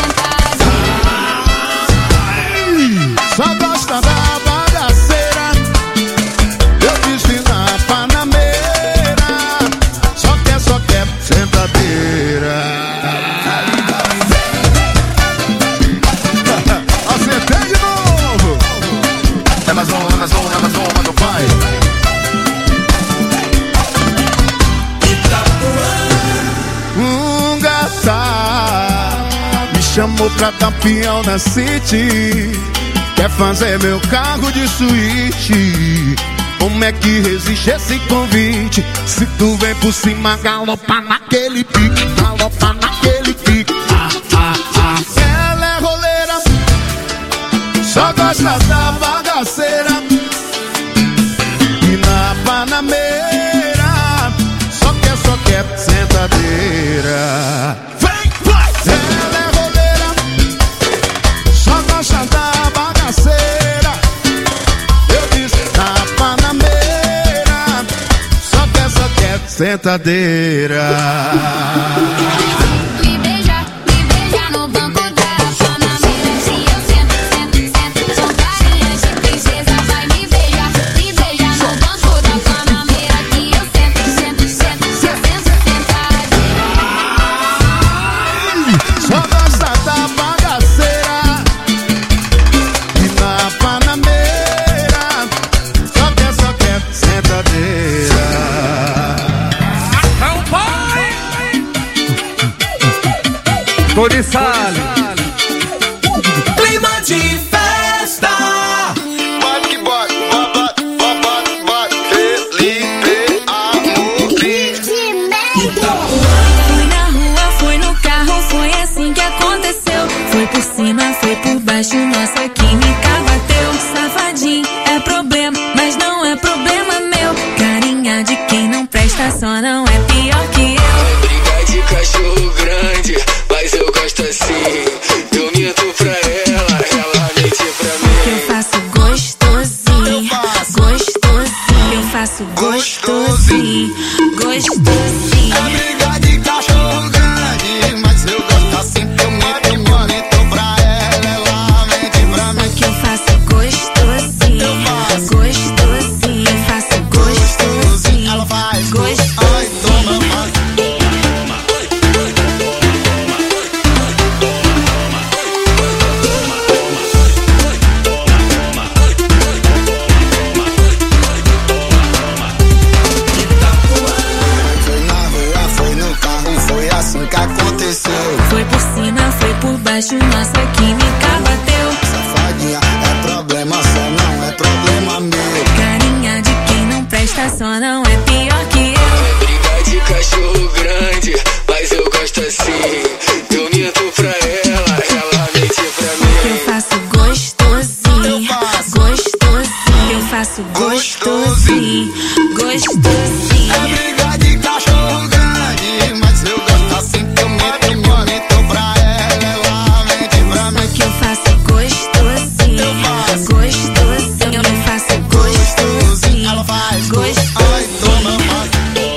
sentadinha. Só gosta da bagaceira. Eu disse na panameira, só quer, só quer sentadeira. Acertei de novo. É mais um, é mais um, é mais um, mano, pai. Um gata me chamou pra dar peão na City. Quer fazer meu carro de suíte. Como é que resiste esse convite? Se tu vem por cima, galopa naquele pique, galopa naquele pique. Ah, ah, ah. Ela é roleira, só gosta da bagaceira. E na panameira, só quer, só quer sentadeira. Vem, vai! Ela é roleira, só gosta da bagaceira. Eu disse na panameira, só quer, só quer sentadeira. Me beija, me beija no banco da Panameira. Se eu sento, sento, sento, são carinhas de princesa. Tony Salles. Clima de festa. Bate que bate, bate, bate, bate, Felipe Amorim. Fui na rua, fui no carro, foi assim que aconteceu. Foi por cima, foi por baixo, nossa química bateu. Safadinho é problema, mas não é problema meu. Carinha de quem não presta, só não é pior que eu. Briga de cachorro grande, mas eu gosto assim. Eu minto pra ela, ela mente pra mim. Eu faço gostosinho, gostosinho. Eu faço gostosinho, gostosinho. É briga de cachorro grande, mas eu gosto assim. Eu minto, eu minto pra ela, ela mente pra mim. Que eu faço gostosinho, gostosinho. Eu faço gostosinho, ela faz gostosinho. ai, toma, vai. Foi na rua, foi no carro, foi assim que aconteceu. Foi por cima, foi por baixo, nossa química bateu. Safadinha, é problema só, não é problema meu. Carinha de quem não presta, só não é pior que eu. Briga de cachorro grande, mas eu gosto assim. Eu minto pra ela, ela mente pra Eu mim. faço gostosinho, gostosinho. Eu faço gostosinho, gostosinho. É briga de cachorro grande, mas eu gosto assim. Eu minto, eu minto pra ela, ela mente pra mim. Que eu faço gostosinho, gostosinho. Eu faço gostosinho, ela faz gostosinho. ai, toma, vai.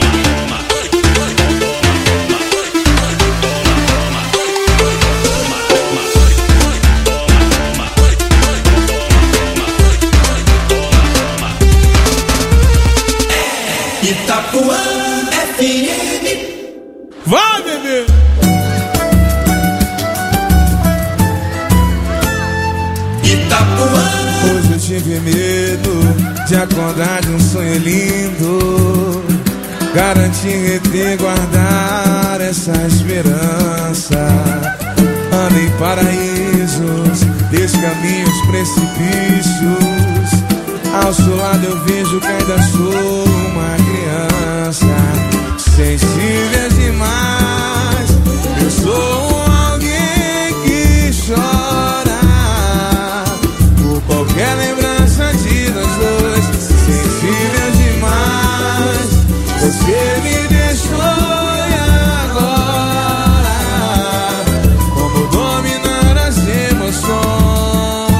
Itapuã F M. Vai, bebê! Itapuã. Hoje eu tive medo de acordar de um sonho lindo. Garanti reter, guardar essa esperança. Andei em paraísos, descaminhos, precipícios. Ao seu lado eu vejo que ainda sou uma criança. Sensível demais, eu sou alguém que chora por qualquer lembrança de nós dois. Sensível demais, você me deixou e agora como dominar as emoções?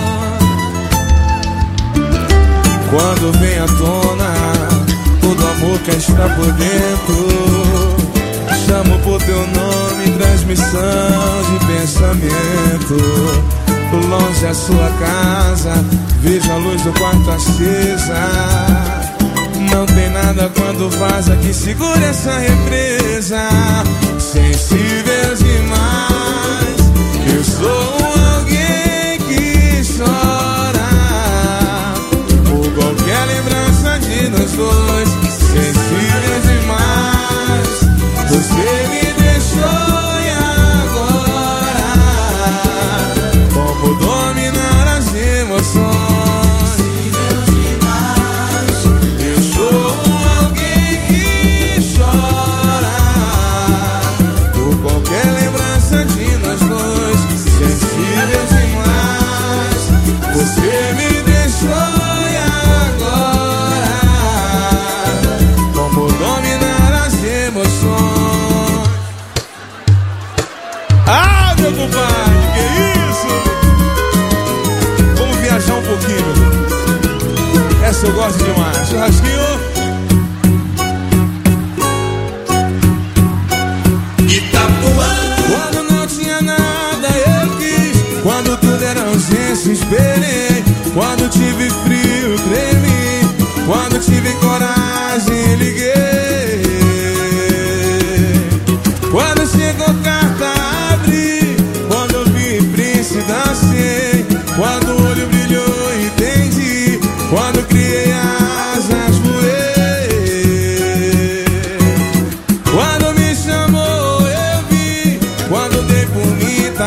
Quando vem à tona todo amor que está por dentro, chamo por teu nome, transmissão de pensamento. Longe a sua casa, vejo a luz do quarto acesa. Não tem nada quando vaza que segure essa represa. Sensível demais, eu sou alguém que chora por qualquer lembrança de nós dois. Sensível demais, você me deixou e agora como dominar as emoções? Sensível demais, eu sou alguém que chora por qualquer lembrança de nós dois. Sensível demais, você me deixou e agora como dominar as emoções? Ah, meu compadre, que isso? Vamos viajar um pouquinho. Essa eu gosto demais. Churrasquinho. Itapuã. Quando não tinha nada eu quis, quando tudo era ausência esperei, quando tive frio tremi, quando tive coragem liguei, quando chegou carta abri, quando eu vi príncipe dancei, quando o olho brilhou entendi, quando criei asas voei, quando me chamou eu vi, quando dei por mim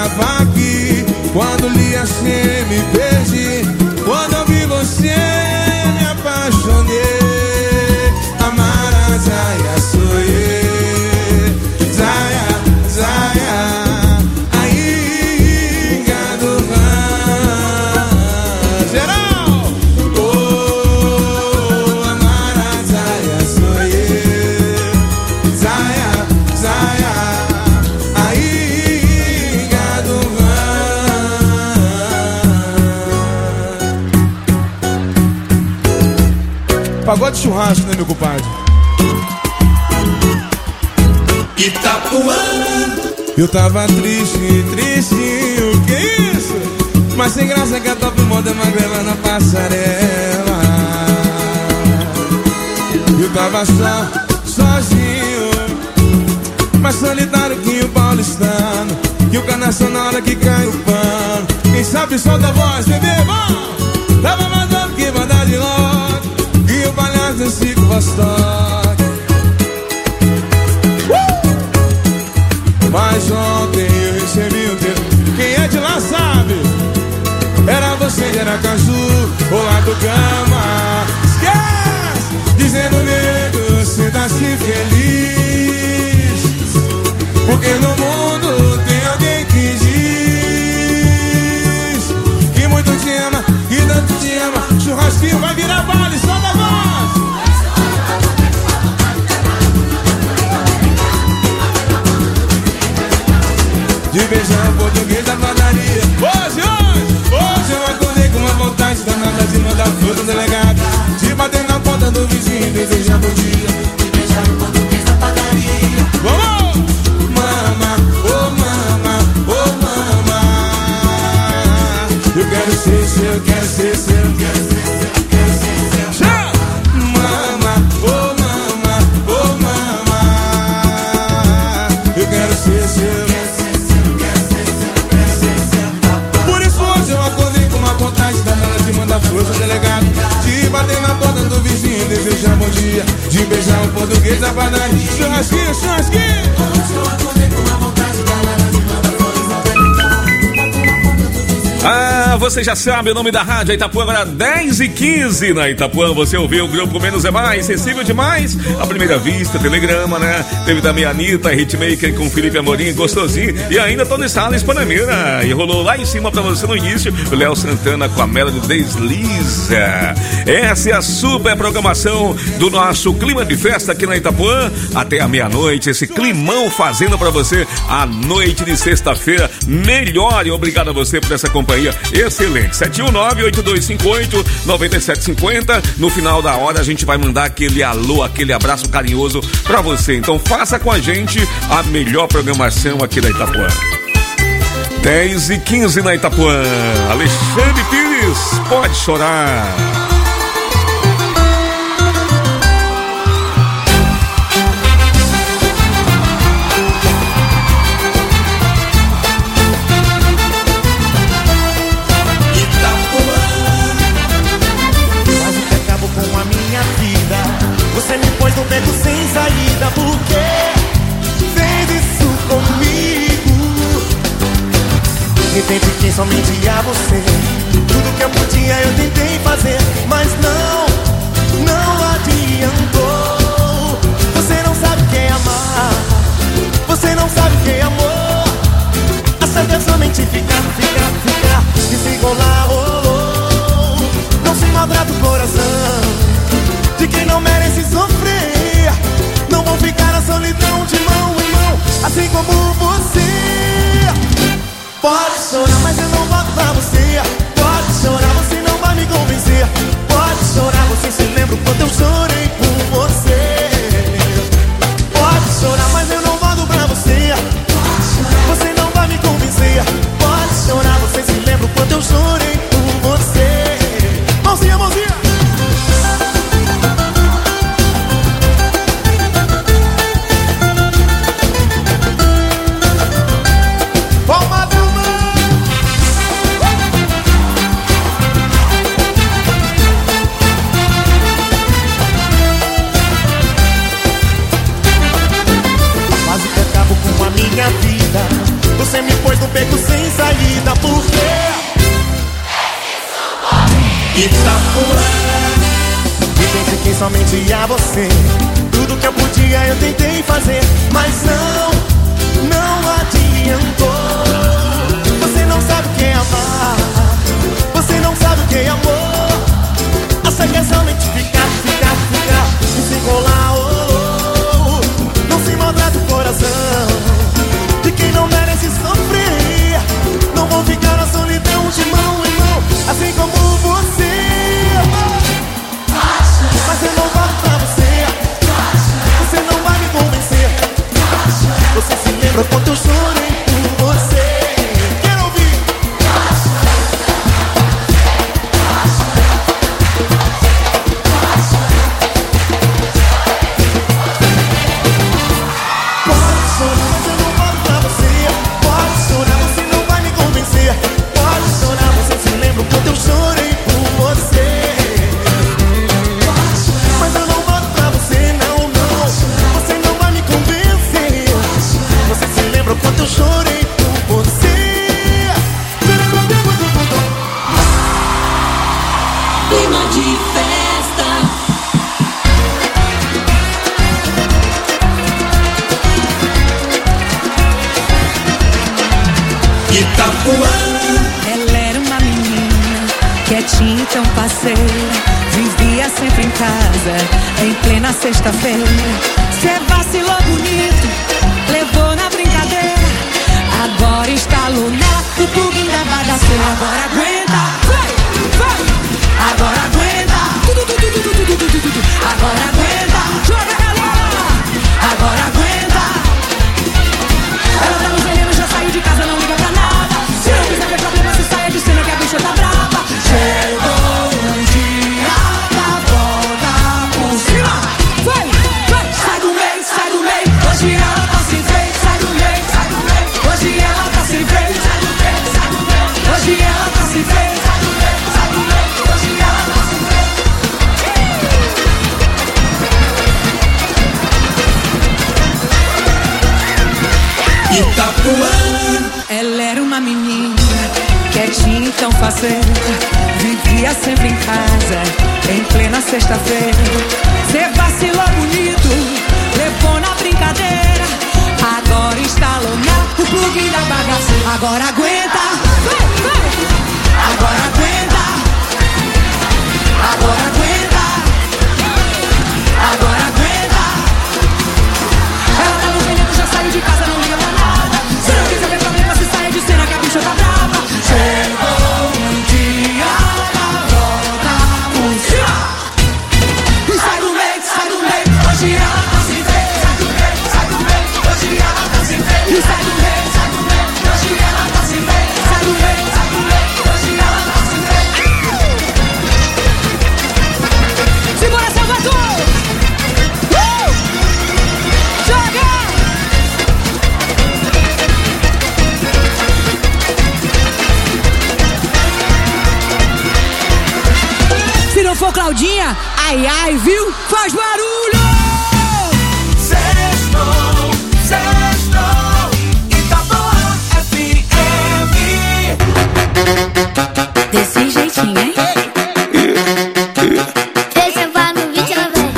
pagode churrasco, né, meu compadre? Itapuã. Eu tava triste, triste, o que é isso? Mas sem graça que a top moda magrela na passarela. Eu tava só, sozinho, mais solitário que o paulistano, que o canação na hora que cai o pano. Quem sabe solta a voz, bebê, vamos! Tava mandando que mandar de logo, que o palhaço desse Chico Vostok. uh! Mas ontem eu recebi um texto, quem é de lá sabe, era você de Aracaju, ou lá do Gama. Esquece! Dizendo nego, sinta-se feliz, porque no mundo tem alguém que diz que muito te ama, que tanto te ama. Churrasquinho vai virar vale, solta a voz. De beijão português da padaria. Hoje, hoje, hoje eu acordei com uma vontade danada de mandar flor no delegado, de bater na porta do vizinho e desejar bom dia. De beijar o português da padaria. Vamos! Mama, oh mama, oh mama. Eu quero ser seu, eu quero ser seu, eu quero ser seu, eu quero ser seu. Mama, oh mama, oh mama. Eu quero ser seu, eu quero ser seu, eu quero ser seu, eu quero ser seu. Por isso hoje eu acordei com uma vontade danada de mandar flor pro delegado, de bater na porta do vizinho e desejar bom dia, de beijar o português da padaria. Churrasquinho, churrasquinho. Hoje eu acordei com uma vontade danada de mandar flores no delegado. Ah, você já sabe o nome da rádio Itapuã, agora dez e quinze na Itapuã. Você ouviu o grupo Menos é Mais, sensível demais. À primeira vista, telegrama, né? Teve também a Anitta, Hitmaker com Felipe Amorim, gostosinho. E ainda Tony Salles, Panameira. E rolou lá em cima pra você no início o Léo Santana com a Melody Desliza. Essa é a super programação do nosso clima de festa aqui na Itapuã. Até a meia-noite, esse climão fazendo pra você a noite de sexta-feira melhor. E obrigado a você por essa companhia excelente. sete um nove, oito dois cinco oito, nove sete cinco zero. No final da hora a gente vai mandar aquele alô, aquele abraço carinhoso pra você. Então faça com a gente a melhor programação aqui da Itapuã. dez e quinze na Itapuã. Alexandre Pires, pode chorar. Você me pôs no beco sem saída, por que fez isso comigo? Me dediquei somente a você, tudo que eu podia eu tentei fazer, mas não, não adiantou. Você não sabe o que é amar, você não sabe o que é amor. A certa é somente ficar, ficar, ficar, e se rolar, rolou. Não se maltrata o coração de quem não merece sofrer. Não vou ficar na solidão de mão em mão, assim como você. Pode chorar, mas eu não volto pra você. Pode chorar, você não vai me convencer. Pode chorar, você se lembra o quanto eu chorei por você. Pode chorar, mas eu não volto pra você. Você não vai me convencer. Pode chorar, você se lembra o quanto eu chorei por você. Mãozinha, mãozinha. Minha vida, você me pôs no beco sem saída, por quê? Itapuã. Me dediquei somente a você, tudo que eu podia eu tentei fazer, mas não, não adiantou. Você não sabe o que é amar, você não sabe o que é amor. A certa é somente ficar, ficar, ficar, e se rolar, oh, oh. Não se maltrata o coração de quem não merece sofrer. Não vou ficar na solidão de mão em mão, assim como você. Mas eu não Ela era uma menina quietinha, tão parceira, vivia sempre em casa, em plena sexta-feira. Cê vacilou bonito, levou na brincadeira, agora instalou nela o plugin da bagaceira. Agora aguenta, vai, vai, agora aguenta, tudo, tudo, tudo, tudo, tudo, tudo, tudo. Agora aguenta, joga ela, agora aguenta. Ela tá no veneno, já saiu de casa, não liga pra nada. Se não quiser ver problema, se saia de cena que a bicha tá brava. Chegou um dia da volta por cima. Vai, vai, sai do meio, sai do meio. Hoje ela tá sem freio, sai do meio, sai do meio. Hoje ela tá sem freio, sai do meio, sai do meio. Hoje ela tá sem freio, sai do meio, sai do meio. Hoje ela tá sem freio. Itapuã. Ela era uma menina quietinha e tão faceira, vivia sempre em casa, em plena sexta-feira. Cê vacilou bonito, levou na brincadeira, agora instalou na o plugin da bagaceira. Agora aguenta, vai, vai. Agora aguenta, agora aguenta, agora aguenta. Ela tá no veneno, já saiu de casa, não liga pra nada. Se não quiser ver problema, se saia de cena que a bicha tá brava. Chegou um dia da volta por cima. E sai do meio, sai do meio. Hoje ela tá sem freio, sai do meio, sai do meio. Hoje ela tá sem freio. E sai do meio, sai do meio. Hoje ela tá sem freio, sai do meio, sai do meio. Hoje ela tá sem freio. Segura, Salvador! Uh! Joga! Se não for Claudinha, ai ai, viu? Faz barulho! Sextou, sextou, Itapuã F M. Desse jeitinho, hein? Deixa eu vá no vídeo, ela vem.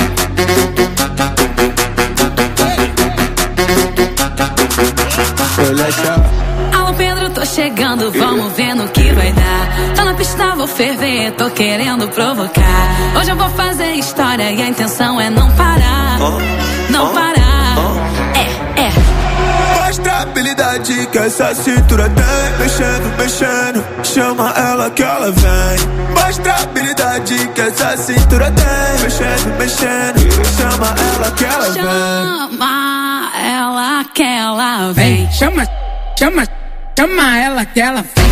Alô Pedro, tô chegando, vamos ver no que vai dar. Tá na pista, vou ferver, tô querendo provocar. Hoje eu vou fazer história e a intenção é não parar. Não parar. É, é. Mostra a habilidade que essa cintura tem. Mexendo, mexendo, chama ela que ela vem. Mostra a habilidade que essa cintura tem. Mexendo, mexendo, chama ela que ela vem. Chama ela que ela vem. Chama, chama, chama ela que ela vem.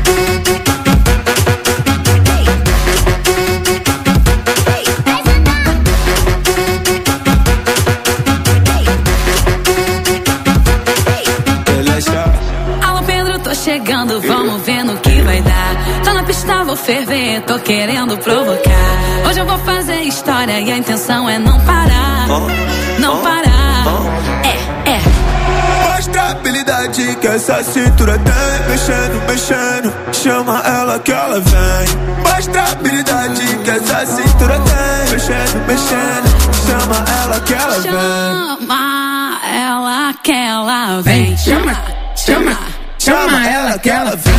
Alô Pedro, tô chegando, vamos ver no que vai dar. Tá na pista, vou ferver, tô querendo provocar. Hoje eu vou fazer história e a intenção é não parar. Não parar. É, é. Mostra a habilidade que essa cintura tem. Mexendo, mexendo, chama ela que ela vem. Mostra a habilidade que essa cintura tem. Mexendo, mexendo, chama ela que ela vem. Chama ela que ela vem. Chama, chama, chama ela que ela vem.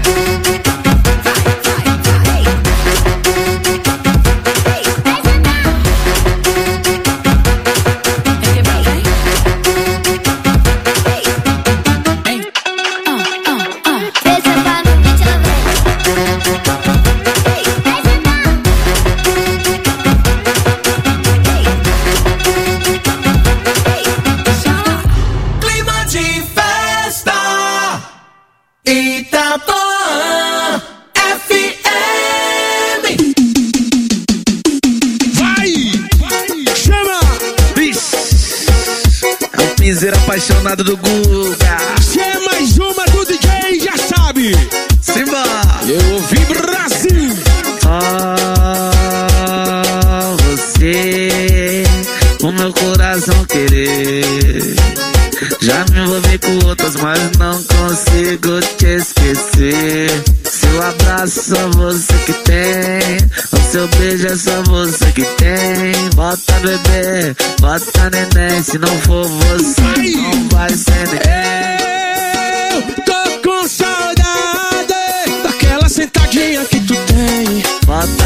Clima de festa, Itapuã F M. Vai, chama. É um piseiro apaixonado do Guga. Se é mais uma do D J, já sabe. Simba. Eu ouvi Brasil. Ah, você, o meu coração querer. Já me envolvi com outras, mas não consigo te esquecer. Seu abraço só você que tem, o seu beijo é só você que tem. Bota bebê, bota neném, se não for você, não vai ser neném. Eu tô com saudade.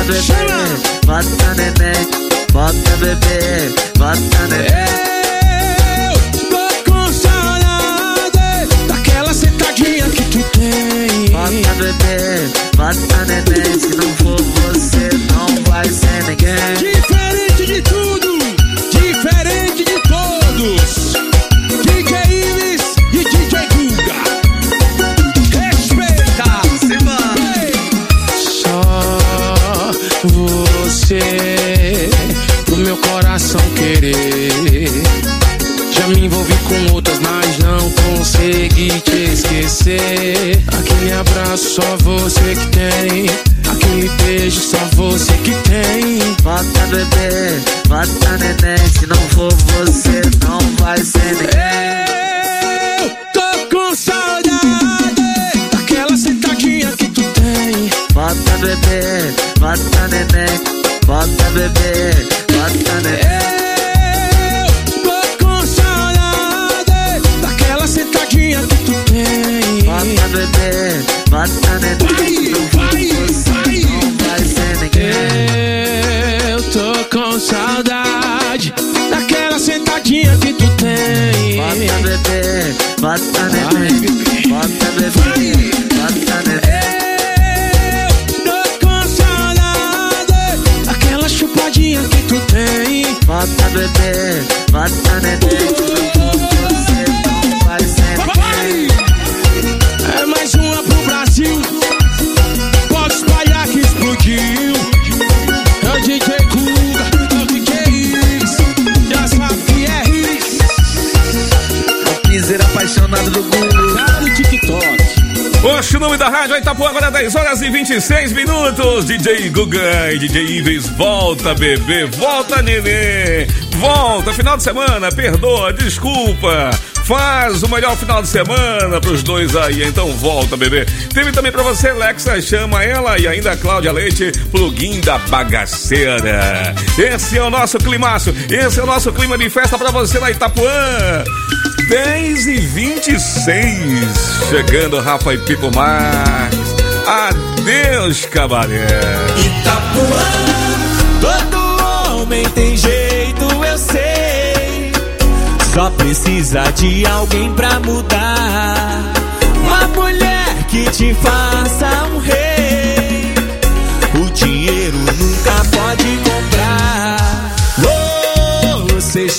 bebê, bota neném, bota bebê, bota neném. Eu tô com saudade daquela sentadinha que tu tem. Bota bebê, bota neném, se não for você não vai ser ninguém. Diferente de tudo, diferente de todos, D J Ives e D J Guga. Respeita, só você pro meu coração querer. Já me envolvi com outras, mas não consegui te esquecer. Aquele abraço só você que tem, aquele beijo só você que tem. Bota bebê, bota neném, se não for você não vai ser ninguém. Eu tô com saudade daquela sentadinha que tu tem. Bota bebê, bota neném, bota bebê, bota neném. Sentadinha que tu tem. Bota bebê, bota neném, vai, vai, vai, não vai ser ninguém. Eu tô com saudade daquela sentadinha que tu tem. Bota bebê, bota neném, bota bebê, bota neném. Eu tô com saudade daquela chupadinha que tu tem. Bota bebê, bota neném. É mais uma pro Brasil. Pode espalhar que explodiu. É o D J Guga, é o D J Ives. Já sabe que é Ives. É o piseiro apaixonado do Guga. Cara do TikTok. Poxa, o nome da rádio Itapuã, agora dez horas e vinte e seis minutos. D J Guga e D J Ives, volta bebê, volta nenê, volta, final de semana, perdoa, desculpa. Faz o melhor final de semana pros dois aí, então volta, bebê. Teve também pra você, Lexa, chama ela, e ainda a Cláudia Leite, plugin da bagaceira. Esse é o nosso climaço, esse é o nosso clima de festa pra você na Itapuã. dez e vinte e seis, chegando Rafa e Pipo Marques. Adeus, cabaré. Itapuã, todo homem tem jeito, eu sei. Só precisa de alguém pra mudar. Uma mulher que te faça um rei. O dinheiro nunca pode comprar.